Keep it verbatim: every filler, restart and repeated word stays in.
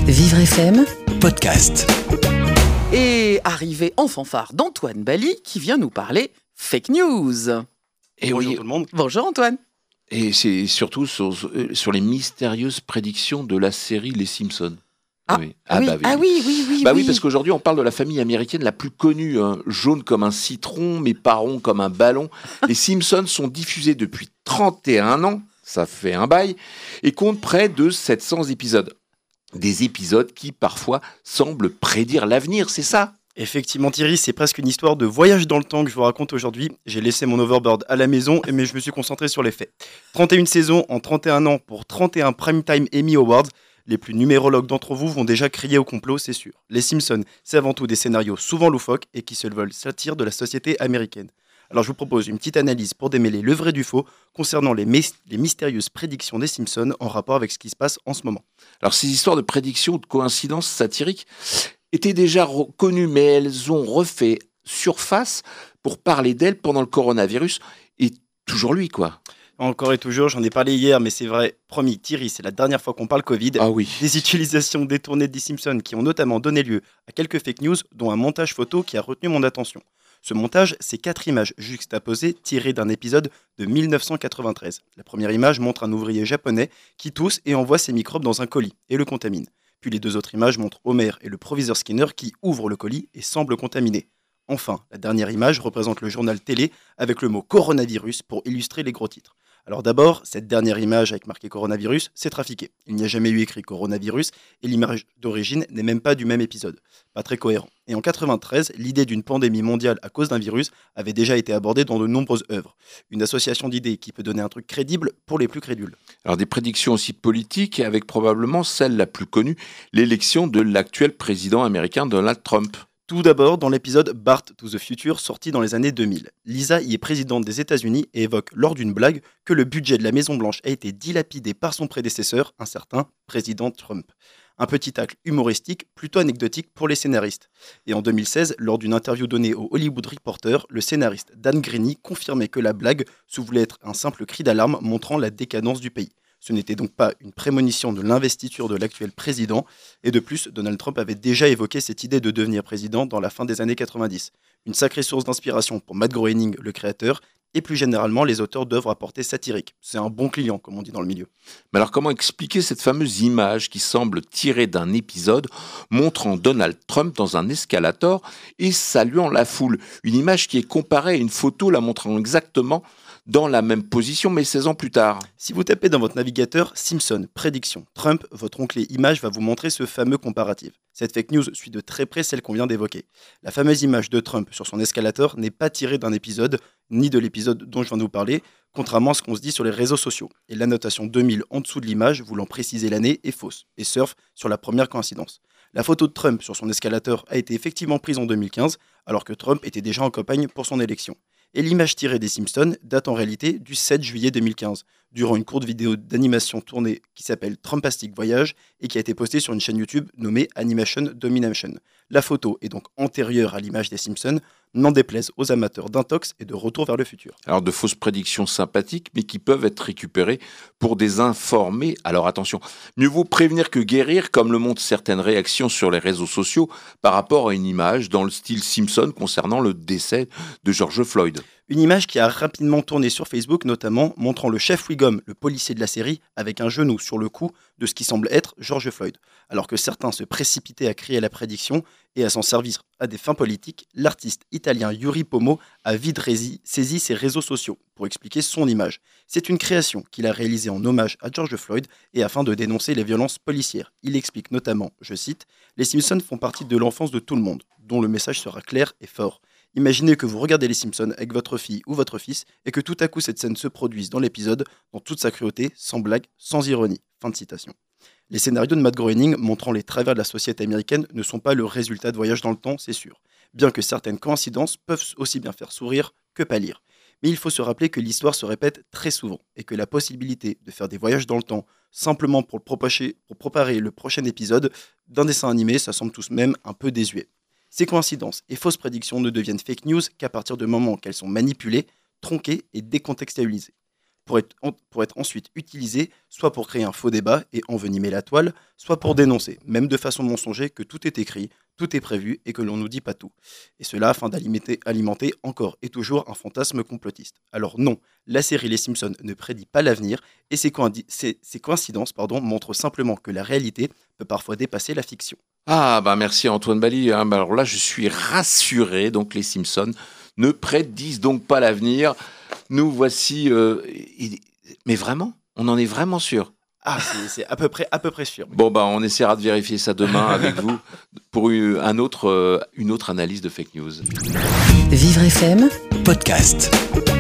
Vivre F M podcast. Et arrivé en fanfare d'Antoine Bali qui vient nous parler fake news. Et Bonjour oui, tout le monde. Bonjour Antoine. et c'est surtout sur, sur les mystérieuses prédictions de la série Les Simpsons. Ah, oui. Ah, oui. bah oui. ah oui, oui, oui. Bah oui, oui. parce qu'aujourd'hui, on parle de la famille américaine la plus connue, hein, jaune comme un citron, mais pas rond comme un ballon. Les Simpsons sont diffusés depuis trente et un ans, ça fait un bail, et comptent près de sept cents épisodes. Des épisodes qui, parfois, semblent prédire l'avenir, c'est ça ? Effectivement Thierry, c'est presque une histoire de voyage dans le temps que je vous raconte aujourd'hui. J'ai laissé mon overboard à la maison, mais je me suis concentré sur les faits. trente et une saisons en trente et un ans pour trente et un Primetime Emmy Awards. Les plus numérologues d'entre vous vont déjà crier au complot, c'est sûr. Les Simpsons, c'est avant tout des scénarios souvent loufoques et qui se veulent satire de la société américaine. Alors je vous propose une petite analyse pour démêler le vrai du faux concernant les, mes- les mystérieuses prédictions des Simpsons en rapport avec ce qui se passe en ce moment. Alors, ces histoires de prédictions ou de coïncidences satiriques étaient déjà re- connues, mais elles ont refait surface pour parler d'elles pendant le coronavirus. Et toujours lui, quoi. Encore et toujours, j'en ai parlé hier, mais c'est vrai, promis, Thierry, c'est la dernière fois qu'on parle Covid. Ah oui. Des utilisations détournées des Simpsons qui ont notamment donné lieu à quelques fake news, dont un montage photo qui a retenu mon attention. Ce montage, c'est quatre images juxtaposées tirées d'un épisode de mille neuf cent quatre-vingt-treize. La première image montre un ouvrier japonais qui tousse et envoie ses microbes dans un colis et le contamine. Puis les deux autres images montrent Homer et le proviseur Skinner qui ouvrent le colis et semblent contaminés. Enfin, la dernière image représente le journal télé avec le mot coronavirus pour illustrer les gros titres. Alors d'abord, cette dernière image avec marqué coronavirus, c'est trafiqué. Il n'y a jamais eu écrit coronavirus et l'image d'origine n'est même pas du même épisode. Pas très cohérent. Et en quatre-vingt-treize, l'idée d'une pandémie mondiale à cause d'un virus avait déjà été abordée dans de nombreuses œuvres. Une association d'idées qui peut donner un truc crédible pour les plus crédules. Alors, des prédictions aussi politiques, avec probablement celle la plus connue, l'élection de l'actuel président américain Donald Trump. Tout d'abord, dans l'épisode Bart to the Future, sorti dans les années deux mille. Lisa y est présidente des États-Unis et évoque lors d'une blague que le budget de la Maison-Blanche a été dilapidé par son prédécesseur, un certain président Trump. Un petit acte humoristique plutôt anecdotique pour les scénaristes. Et en deux mille seize, lors d'une interview donnée au Hollywood Reporter, le scénariste Dan Greeny confirmait que la blague se voulait être un simple cri d'alarme montrant la décadence du pays. Ce n'était donc pas une prémonition de l'investiture de l'actuel président. Et de plus, Donald Trump avait déjà évoqué cette idée de devenir président dans la fin des années quatre-vingt-dix. Une sacrée source d'inspiration pour Matt Groening, le créateur, et plus généralement les auteurs d'œuvres à portée satirique. C'est un bon client, comme on dit dans le milieu. Mais alors, comment expliquer cette fameuse image qui semble tirée d'un épisode montrant Donald Trump dans un escalator et saluant la foule ? Une image qui est comparée à une photo la montrant exactement dans la même position, mais seize ans plus tard. Si vous tapez dans votre navigateur Simpson, prédiction, Trump, votre onglet image va vous montrer ce fameux comparatif. Cette fake news suit de très près celle qu'on vient d'évoquer. La fameuse image de Trump sur son escalator n'est pas tirée d'un épisode, ni de l'épisode dont je viens de vous parler, contrairement à ce qu'on se dit sur les réseaux sociaux. Et l'annotation deux mille en dessous de l'image, voulant préciser l'année, est fausse, et surfe sur la première coïncidence. La photo de Trump sur son escalator a été effectivement prise en deux mille quinze, alors que Trump était déjà en campagne pour son élection. Et l'image tirée des Simpsons date en réalité du sept juillet deux mille quinze, durant une courte vidéo d'animation tournée qui s'appelle Trumpastic Voyage et qui a été postée sur une chaîne YouTube nommée Animation Domination. La photo est donc antérieure à l'image des Simpsons, n'en déplaise aux amateurs d'intox et de retour vers le futur. Alors, de fausses prédictions sympathiques, mais qui peuvent être récupérées pour des informés. Alors attention, mieux vaut prévenir que guérir, comme le montrent certaines réactions sur les réseaux sociaux par rapport à une image dans le style Simpson concernant le décès de George Floyd. Une image qui a rapidement tourné sur Facebook, notamment montrant le chef Wiggum, le policier de la série, avec un genou sur le cou de ce qui semble être George Floyd. Alors que certains se précipitaient à crier la prédiction et à s'en servir à des fins politiques, l'artiste italien Yuri Pomo a vite rési- saisi ses réseaux sociaux pour expliquer son image. C'est une création qu'il a réalisée en hommage à George Floyd et afin de dénoncer les violences policières. Il explique notamment, je cite, « Les Simpsons font partie de l'enfance de tout le monde, dont le message sera clair et fort. Imaginez que vous regardez les Simpsons avec votre fille ou votre fils et que tout à coup cette scène se produise dans l'épisode dans toute sa cruauté, sans blague, sans ironie. » Fin de citation. Les scénarios de Matt Groening montrant les travers de la société américaine ne sont pas le résultat de voyages dans le temps, c'est sûr. Bien que certaines coïncidences peuvent aussi bien faire sourire que pâlir. Mais il faut se rappeler que l'histoire se répète très souvent et que la possibilité de faire des voyages dans le temps simplement pour, le propager, pour préparer le prochain épisode d'un dessin animé, ça semble tout de même un peu désuet. Ces coïncidences et fausses prédictions ne deviennent fake news qu'à partir du moment qu'elles sont manipulées, tronquées et décontextualisées. pour être, en- pour être ensuite utilisés soit pour créer un faux débat et envenimer la toile, soit pour dénoncer, même de façon mensonger, que tout est écrit, tout est prévu et que l'on nous dit pas tout. Et cela afin d'alimenter alimenter encore et toujours un fantasme complotiste. Alors non, la série Les Simpsons ne prédit pas l'avenir et ces, coïndi- ces- ces coïncidences pardon, montrent simplement que la réalité peut parfois dépasser la fiction. Ah, bah merci Antoine Bally. Hein. Bah alors là, je suis rassuré. Donc, les Simpsons ne prédisent donc pas l'avenir. Nous voici. euh, il- Mais vraiment, on en est vraiment sûr. Ah, c'est, c'est à peu près, à peu près sûr. Bon, bah, on essaiera de vérifier ça demain avec vous pour une, un autre, euh, une autre analyse de fake news. Vivre F M Podcast.